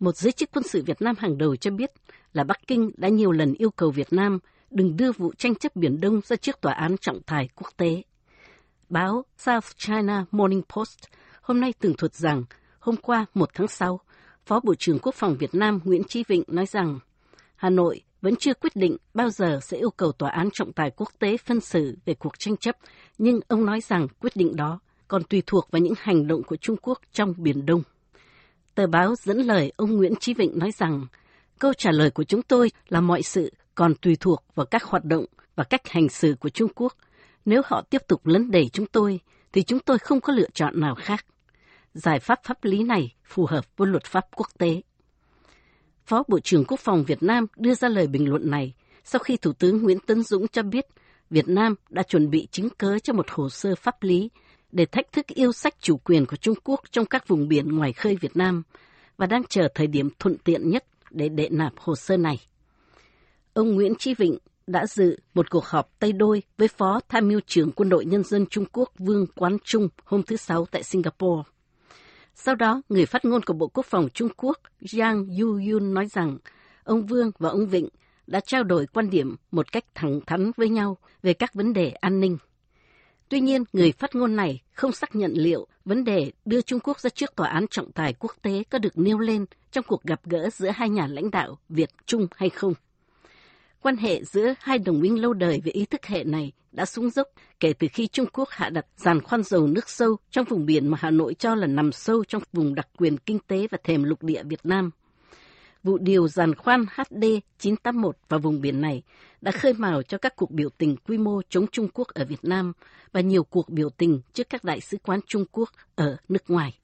Một giới chức quân sự Việt Nam hàng đầu cho biết là Bắc Kinh đã nhiều lần yêu cầu Việt Nam đừng đưa vụ tranh chấp Biển Đông ra trước tòa án trọng tài quốc tế. Báo South China Morning Post hôm nay tường thuật rằng hôm qua 1 tháng 6, Phó Bộ trưởng Quốc phòng Việt Nam Nguyễn Chí Vịnh nói rằng Hà Nội vẫn chưa quyết định bao giờ sẽ yêu cầu tòa án trọng tài quốc tế phân xử về cuộc tranh chấp, nhưng ông nói rằng quyết định đó còn tùy thuộc vào những hành động của Trung Quốc trong Biển Đông. Tờ báo dẫn lời ông Nguyễn Chí Vịnh nói rằng câu trả lời của chúng tôi là mọi sự còn tùy thuộc vào các hoạt động và cách hành xử của Trung Quốc. Nếu họ tiếp tục lấn đẩy chúng tôi, thì chúng tôi không có lựa chọn nào khác. Giải pháp pháp lý này phù hợp với luật pháp quốc tế. Phó Bộ trưởng Quốc phòng Việt Nam đưa ra lời bình luận này sau khi Thủ tướng Nguyễn Tấn Dũng cho biết Việt Nam đã chuẩn bị chứng cớ cho một hồ sơ pháp lý để thách thức yêu sách chủ quyền của Trung Quốc trong các vùng biển ngoài khơi Việt Nam và đang chờ thời điểm thuận tiện nhất để đệ nạp hồ sơ này. Ông Nguyễn Chí Vịnh đã dự một cuộc họp tay đôi với Phó Tham mưu trưởng Quân đội Nhân dân Trung Quốc Vương Quán Trung hôm thứ Sáu tại Singapore. Sau đó, người phát ngôn của Bộ Quốc phòng Trung Quốc Yang Yuyun nói rằng ông Vương và ông Vịnh đã trao đổi quan điểm một cách thẳng thắn với nhau về các vấn đề an ninh. Tuy nhiên, người phát ngôn này không xác nhận liệu vấn đề đưa Trung Quốc ra trước tòa án trọng tài quốc tế có được nêu lên trong cuộc gặp gỡ giữa hai nhà lãnh đạo Việt-Trung hay không. Quan hệ giữa hai đồng minh lâu đời về ý thức hệ này đã xuống dốc kể từ khi Trung Quốc hạ đặt giàn khoan dầu nước sâu trong vùng biển mà Hà Nội cho là nằm sâu trong vùng đặc quyền kinh tế và thềm lục địa Việt Nam. Vụ điều giàn khoan HD 981 vào vùng biển này đã khơi mào cho các cuộc biểu tình quy mô chống Trung Quốc ở Việt Nam và nhiều cuộc biểu tình trước các đại sứ quán Trung Quốc ở nước ngoài.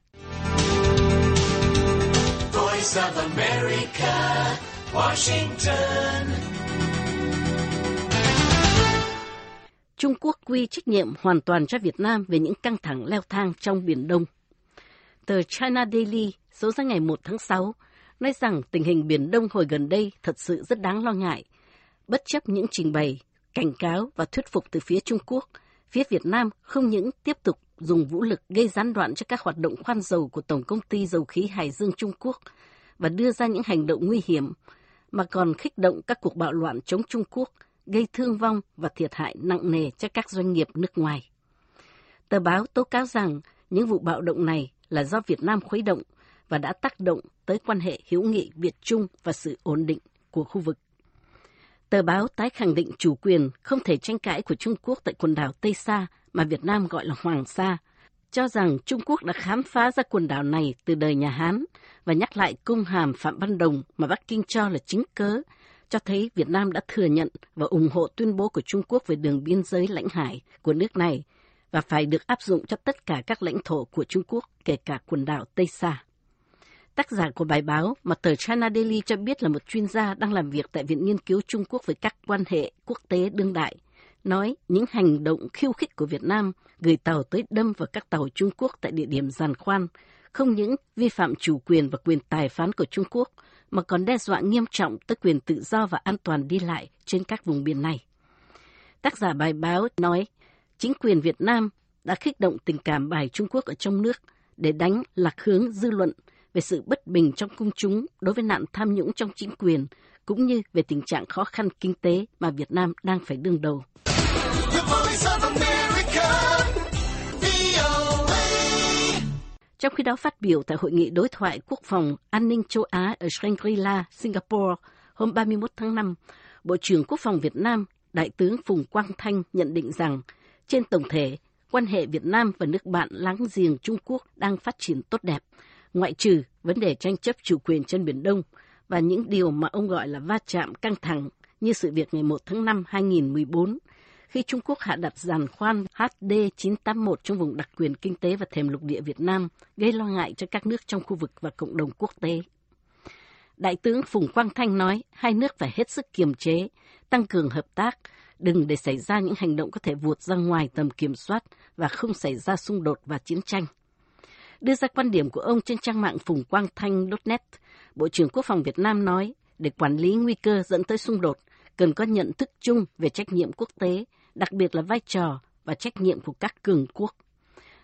Voice of America, Washington. Trung Quốc quy trách nhiệm hoàn toàn cho Việt Nam về những căng thẳng leo thang trong Biển Đông. Tờ China Daily số ra ngày 1 tháng 6 nói rằng tình hình Biển Đông hồi gần đây thật sự rất đáng lo ngại. Bất chấp những trình bày, cảnh cáo và thuyết phục từ phía Trung Quốc, phía Việt Nam không những tiếp tục dùng vũ lực gây gián đoạn cho các hoạt động khoan dầu của Tổng công ty Dầu khí Hải dương Trung Quốc và đưa ra những hành động nguy hiểm, mà còn khích động các cuộc bạo loạn chống Trung Quốc, gây thương vong và thiệt hại nặng nề cho các doanh nghiệp nước ngoài. Tờ báo tố cáo rằng những vụ bạo động này là do Việt Nam khuấy động và đã tác động tới quan hệ hữu nghị Việt-Trung và sự ổn định của khu vực. Tờ báo tái khẳng định chủ quyền không thể tranh cãi của Trung Quốc tại quần đảo Tây Sa mà Việt Nam gọi là Hoàng Sa, cho rằng Trung Quốc đã khám phá ra quần đảo này từ đời nhà Hán và nhắc lại công hàm Phạm Văn Đồng mà Bắc Kinh cho là chứng cớ, cho thấy Việt Nam đã thừa nhận và ủng hộ tuyên bố của Trung Quốc về đường biên giới lãnh hải của nước này và phải được áp dụng cho tất cả các lãnh thổ của Trung Quốc, kể cả quần đảo Tây Sa. Tác giả của bài báo mà tờ China Daily cho biết là một chuyên gia đang làm việc tại Viện Nghiên cứu Trung Quốc về các quan hệ quốc tế đương đại, nói những hành động khiêu khích của Việt Nam gửi tàu tới đâm vào các tàu Trung Quốc tại địa điểm giàn khoan không những vi phạm chủ quyền và quyền tài phán của Trung Quốc, mà còn đe dọa nghiêm trọng tới quyền tự do và an toàn đi lại trên các vùng biển này. Tác giả bài báo nói, chính quyền Việt Nam đã kích động tình cảm bài Trung Quốc ở trong nước để đánh lạc hướng dư luận về sự bất bình trong công chúng đối với nạn tham nhũng trong chính quyền, cũng như về tình trạng khó khăn kinh tế mà Việt Nam đang phải đương đầu. Trong khi đó, phát biểu tại Hội nghị đối thoại quốc phòng an ninh châu Á ở Shangri-La, Singapore hôm 31 tháng 5, Bộ trưởng Quốc phòng Việt Nam, Đại tướng Phùng Quang Thanh nhận định rằng, trên tổng thể, quan hệ Việt Nam và nước bạn láng giềng Trung Quốc đang phát triển tốt đẹp, ngoại trừ vấn đề tranh chấp chủ quyền trên Biển Đông và những điều mà ông gọi là va chạm căng thẳng như sự việc ngày 1 tháng 5 2014, khi Trung Quốc hạ đặt giàn khoan HD 981 trong vùng đặc quyền kinh tế và thềm lục địa Việt Nam, gây lo ngại cho các nước trong khu vực và cộng đồng quốc tế. Đại tướng Phùng Quang Thanh nói, hai nước phải hết sức kiềm chế, tăng cường hợp tác, đừng để xảy ra những hành động có thể vụt ra ngoài tầm kiểm soát và không xảy ra xung đột và chiến tranh. Đưa ra quan điểm của ông trên trang mạng phungquangthanh.net, Bộ trưởng Quốc phòng Việt Nam nói, để quản lý nguy cơ dẫn tới xung đột, cần có nhận thức chung về trách nhiệm quốc tế, đặc biệt là vai trò và trách nhiệm của các cường quốc.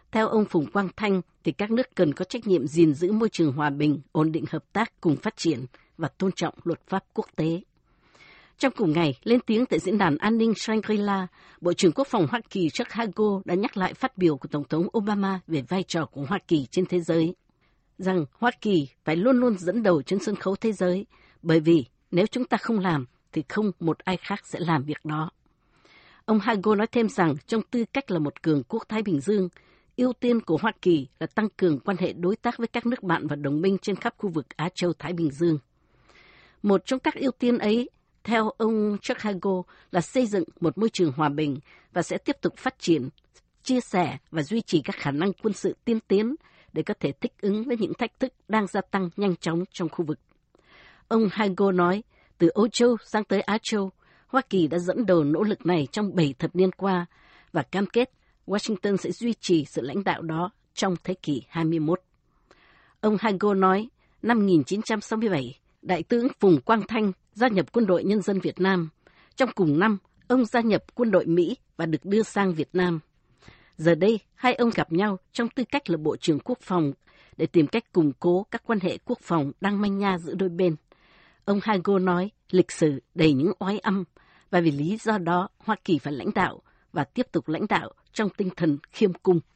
Theo ông Phùng Quang Thanh, thì các nước cần có trách nhiệm gìn giữ môi trường hòa bình, ổn định hợp tác cùng phát triển và tôn trọng luật pháp quốc tế. Trong cùng ngày, lên tiếng tại Diễn đàn An ninh Shangri-La, Bộ trưởng Quốc phòng Hoa Kỳ Chuck Hagel đã nhắc lại phát biểu của Tổng thống Obama về vai trò của Hoa Kỳ trên thế giới, rằng Hoa Kỳ phải luôn luôn dẫn đầu trên sân khấu thế giới, bởi vì nếu chúng ta không làm, thì không một ai khác sẽ làm việc đó. Ông Hagel nói thêm rằng trong tư cách là một cường quốc Thái Bình Dương, ưu tiên của Hoa Kỳ là tăng cường quan hệ đối tác với các nước bạn và đồng minh trên khắp khu vực Á Châu Thái Bình Dương. Một trong các ưu tiên ấy, theo ông Chuck Hagel, là xây dựng một môi trường hòa bình và sẽ tiếp tục phát triển, chia sẻ và duy trì các khả năng quân sự tiên tiến để có thể thích ứng với những thách thức đang gia tăng nhanh chóng trong khu vực. Ông Hagel nói, từ Âu Châu sang tới Á Châu, Hoa Kỳ đã dẫn đầu nỗ lực này trong 7 thập niên qua và cam kết Washington sẽ duy trì sự lãnh đạo đó trong thế kỷ 21. Ông Hagel nói, năm 1967, Đại tướng Phùng Quang Thanh gia nhập Quân đội Nhân dân Việt Nam. Trong cùng năm, ông gia nhập Quân đội Mỹ và được đưa sang Việt Nam. Giờ đây, hai ông gặp nhau trong tư cách là Bộ trưởng Quốc phòng để tìm cách củng cố các quan hệ quốc phòng đang manh nha giữa đôi bên. Ông Hagel nói, lịch sử đầy những oái âm, và vì lý do đó Hoa Kỳ phải lãnh đạo và tiếp tục lãnh đạo trong tinh thần khiêm cung.